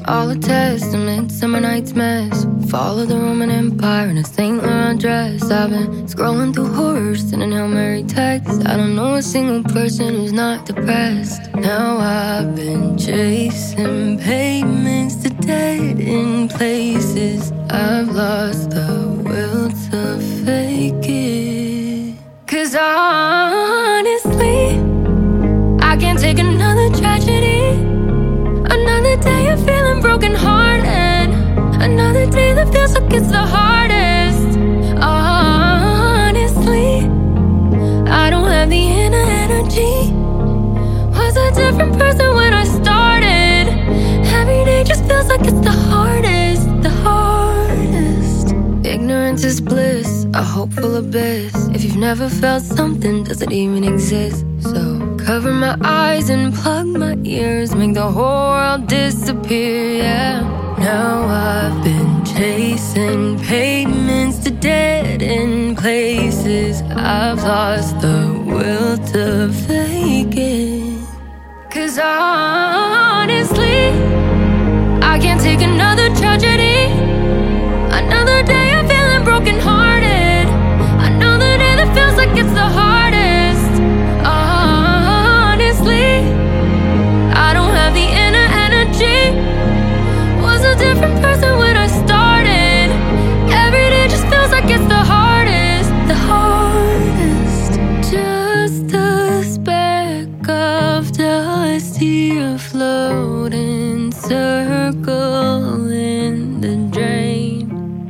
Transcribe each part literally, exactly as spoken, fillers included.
all a testament, summer night's mess. Fall of the Roman Empire in a Saint Laurent dress. I've been scrolling through horrors in an Hail Mary text. I don't know a single person who's not depressed. Now I've been chasing pavements to dead in places. I've lost the will to fake it. Cause honestly, I can't take another tragedy. Another day of feeling broken hearted. Another day that feels like it's the hardest. Honestly, I don't have the inner energy. Was a different person when I started. Every day just feels like it's the hardest. The hardest. Ignorance is bliss, a hopeful abyss. If you've never felt something, does it even exist? So cover my eyes and plug my ears, make the whole world disappear, yeah. Now I've been chasing pavements to dead end places. I've lost the will to fake it. Cause honestly, I can't take another tragedy. Another day of feeling broken hearted. Another day that feels like it's the hardest. Honestly, I don't have the inner energy. Was a different person when I started. Every day just feels like it's the hardest. The hardest. Just a speck of dust here floating, circle in the drain.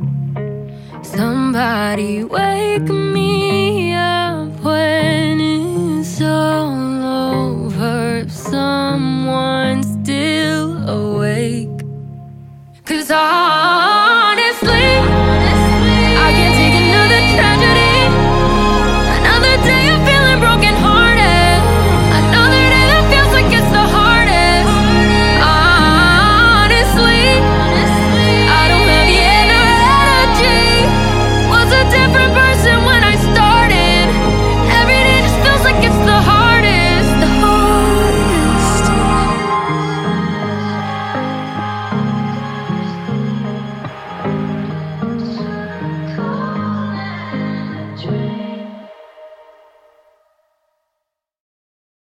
Somebody wake me up when it's all over. If someone's still awake. Cause I